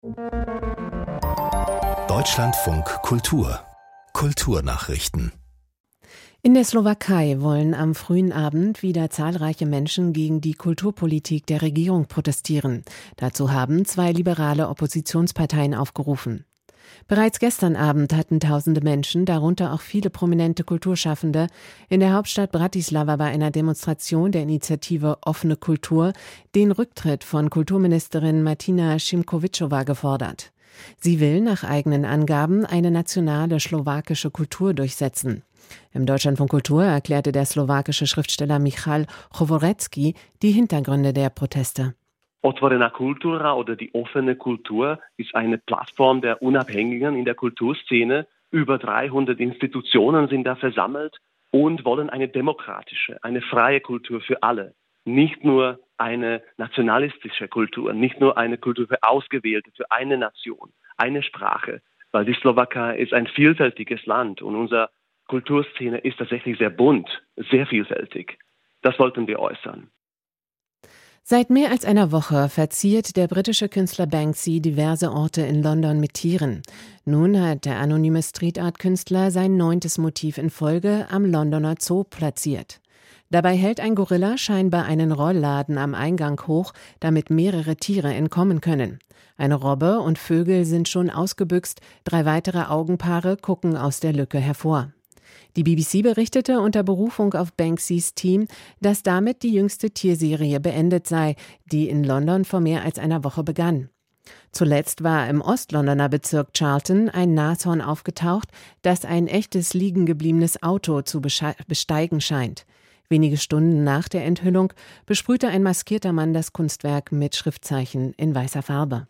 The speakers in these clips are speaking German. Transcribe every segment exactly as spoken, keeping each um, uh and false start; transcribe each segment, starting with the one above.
Deutschlandfunk Kultur Kulturnachrichten. In der Slowakei wollen am frühen Abend wieder zahlreiche Menschen gegen die Kulturpolitik der Regierung protestieren. Dazu haben zwei liberale Oppositionsparteien aufgerufen. Bereits gestern Abend hatten tausende Menschen, darunter auch viele prominente Kulturschaffende, in der Hauptstadt Bratislava bei einer Demonstration der Initiative Offene Kultur den Rücktritt von Kulturministerin Martina Šimkovičová gefordert. Sie will nach eigenen Angaben eine nationale slowakische Kultur durchsetzen. Im Deutschlandfunk Kultur erklärte der slowakische Schriftsteller Michal Chovorecký die Hintergründe der Proteste. Otvorená kultura oder die offene Kultur ist eine Plattform der Unabhängigen in der Kulturszene. Über dreihundert Institutionen sind da versammelt und wollen eine demokratische, eine freie Kultur für alle. Nicht nur eine nationalistische Kultur, nicht nur eine Kultur für Ausgewählte, für eine Nation, eine Sprache. Weil die Slowakei ist ein vielfältiges Land und unsere Kulturszene ist tatsächlich sehr bunt, sehr vielfältig. Das wollten wir äußern. Seit mehr als einer Woche verziert der britische Künstler Banksy diverse Orte in London mit Tieren. Nun hat der anonyme Street-Art-Künstler sein neuntes Motiv in Folge am Londoner Zoo platziert. Dabei hält ein Gorilla scheinbar einen Rollladen am Eingang hoch, damit mehrere Tiere entkommen können. Eine Robbe und Vögel sind schon ausgebüxt, drei weitere Augenpaare gucken aus der Lücke hervor. Die B B C berichtete unter Berufung auf Banksys Team, dass damit die jüngste Tierserie beendet sei, die in London vor mehr als einer Woche begann. Zuletzt war im Ostlondoner Bezirk Charlton ein Nashorn aufgetaucht, das ein echtes liegengebliebenes Auto zu besteigen scheint. Wenige Stunden nach der Enthüllung besprühte ein maskierter Mann das Kunstwerk mit Schriftzeichen in weißer Farbe.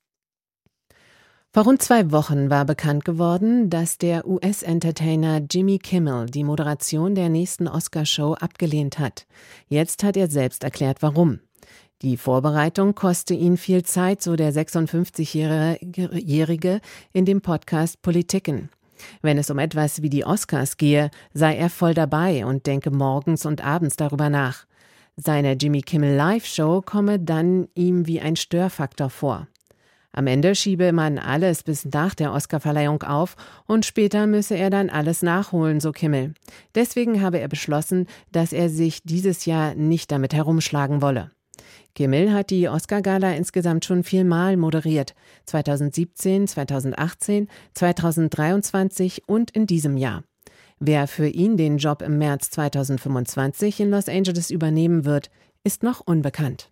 Vor rund zwei Wochen war bekannt geworden, dass der U S-Entertainer Jimmy Kimmel die Moderation der nächsten Oscarshow abgelehnt hat. Jetzt hat er selbst erklärt, warum. Die Vorbereitung koste ihn viel Zeit, so der sechsundfünfzigjährige in dem Podcast Politiken. Wenn es um etwas wie die Oscars gehe, sei er voll dabei und denke morgens und abends darüber nach. Seine Jimmy Kimmel Live-Show komme dann ihm wie ein Störfaktor vor. Am Ende schiebe man alles bis nach der Oscarverleihung auf und später müsse er dann alles nachholen, so Kimmel. Deswegen habe er beschlossen, dass er sich dieses Jahr nicht damit herumschlagen wolle. Kimmel hat die Oscar-Gala insgesamt schon viermal moderiert. zweitausendsiebzehn, zweitausendachtzehn, zweitausenddreiundzwanzig und in diesem Jahr. Wer für ihn den Job im März zweitausendfünfundzwanzig in Los Angeles übernehmen wird, ist noch unbekannt.